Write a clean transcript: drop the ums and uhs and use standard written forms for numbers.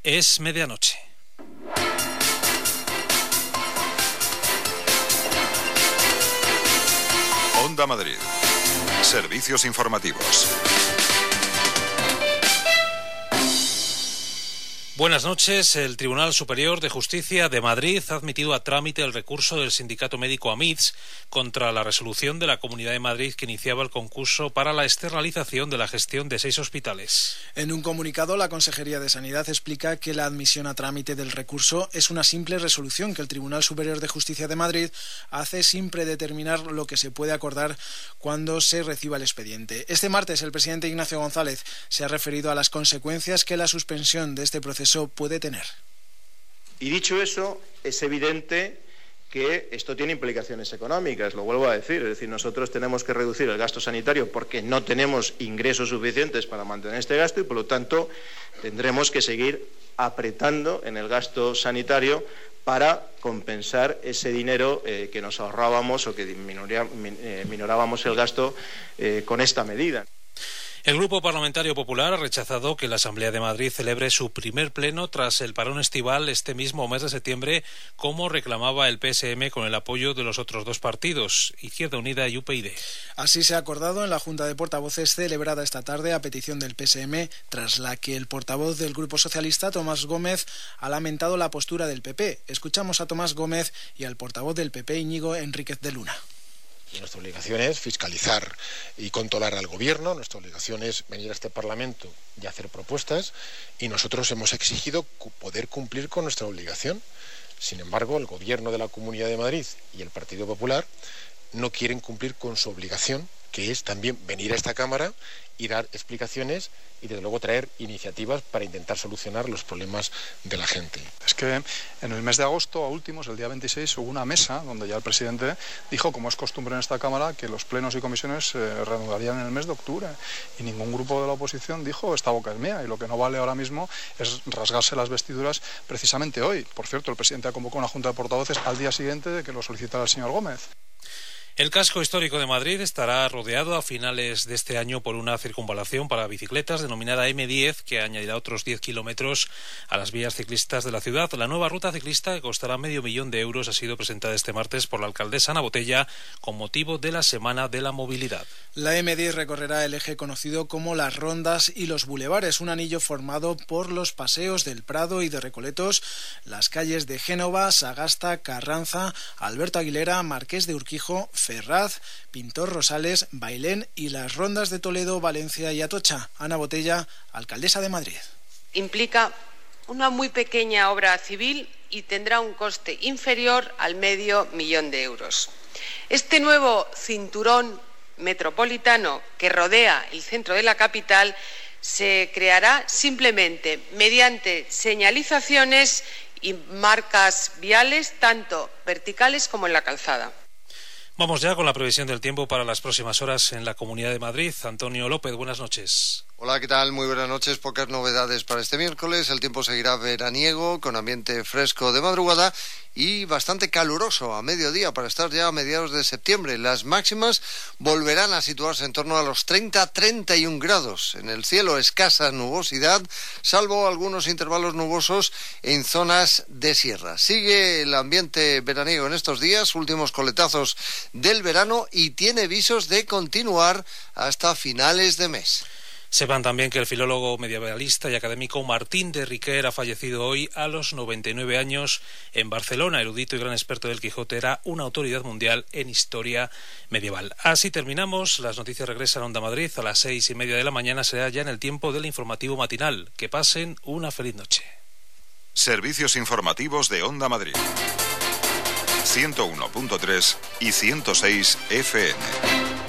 Es medianoche. Onda Madrid. Servicios informativos. Buenas noches. El Tribunal Superior de Justicia de Madrid ha admitido a trámite el recurso del sindicato médico AMITS contra la resolución de la Comunidad de Madrid que iniciaba el concurso para la externalización de la gestión de 6 hospitales. En un comunicado, la Consejería de Sanidad explica que la admisión a trámite del recurso es una simple resolución que el Tribunal Superior de Justicia de Madrid hace sin predeterminar lo que se puede acordar cuando se reciba el expediente. Este martes, el presidente Ignacio González se ha referido a las consecuencias que la suspensión de este proceso puede tener. Y dicho eso, es evidente que esto tiene implicaciones económicas, lo vuelvo a decir, es decir, nosotros tenemos que reducir el gasto sanitario porque no tenemos ingresos suficientes para mantener este gasto y por lo tanto tendremos que seguir apretando en el gasto sanitario para compensar ese dinero que nos ahorrábamos o que minorábamos el gasto con esta medida. El Grupo Parlamentario Popular ha rechazado que la Asamblea de Madrid celebre su primer pleno tras el parón estival este mismo mes de septiembre, como reclamaba el PSM con el apoyo de los otros dos partidos, Izquierda Unida y UPyD. Así se ha acordado en la Junta de Portavoces celebrada esta tarde a petición del PSM, tras la que el portavoz del Grupo Socialista, Tomás Gómez, ha lamentado la postura del PP. Escuchamos a Tomás Gómez y al portavoz del PP, Íñigo Enríquez de Luna. Y nuestra obligación es fiscalizar y controlar al gobierno, nuestra obligación es venir a este Parlamento y hacer propuestas, y nosotros hemos exigido poder cumplir con nuestra obligación. Sin embargo, el gobierno de la Comunidad de Madrid y el Partido Popular no quieren cumplir con su obligación, que es también venir a esta Cámara y dar explicaciones y desde luego traer iniciativas para intentar solucionar los problemas de la gente. Es que en el mes de agosto, a últimos, el día 26, hubo una mesa donde ya el presidente dijo, como es costumbre en esta Cámara, que los plenos y comisiones se reanudarían en el mes de octubre. Y ningún grupo de la oposición dijo, esta boca es mía. Y lo que no vale ahora mismo es rasgarse las vestiduras precisamente hoy. Por cierto, el presidente ha convocado una junta de portavoces al día siguiente de que lo solicitara el señor Gómez. El casco histórico de Madrid estará rodeado a finales de este año por una circunvalación para bicicletas denominada M10, que añadirá otros 10 kilómetros a las vías ciclistas de la ciudad. La nueva ruta ciclista, que costará €500,000, ha sido presentada este martes por la alcaldesa Ana Botella con motivo de la Semana de la Movilidad. La M10 recorrerá el eje conocido como las Rondas y los Bulevares, un anillo formado por los paseos del Prado y de Recoletos, las calles de Génova, Sagasta, Carranza, Alberto Aguilera, Marqués de Urquijo, Ferraz, Pintor Rosales, Bailén y las rondas de Toledo, Valencia y Atocha. Ana Botella, alcaldesa de Madrid. Implica una muy pequeña obra civil y tendrá un coste inferior al €500,000. Este nuevo cinturón metropolitano que rodea el centro de la capital se creará simplemente mediante señalizaciones y marcas viales, tanto verticales como en la calzada. Vamos ya con la previsión del tiempo para las próximas horas en la Comunidad de Madrid. Antonio López, buenas noches. Hola, ¿qué tal? Muy buenas noches. Pocas novedades para este miércoles. El tiempo seguirá veraniego, con ambiente fresco de madrugada y bastante caluroso a mediodía para estar ya a mediados de septiembre. Las máximas volverán a situarse en torno a los 30-31 grados. En el cielo escasa nubosidad, salvo algunos intervalos nubosos en zonas de sierra. Sigue el ambiente veraniego en estos días, últimos coletazos del verano, y tiene visos de continuar hasta finales de mes. Sepan también que el filólogo medievalista y académico Martín de Riquer ha fallecido hoy a los 99 años en Barcelona. Erudito y gran experto del Quijote, era una autoridad mundial en historia medieval. Así terminamos. Las noticias regresan a Onda Madrid a las 6:30 de la mañana. Será ya en el tiempo del informativo matinal. Que pasen una feliz noche. Servicios informativos de Onda Madrid. 101.3 y 106 FM.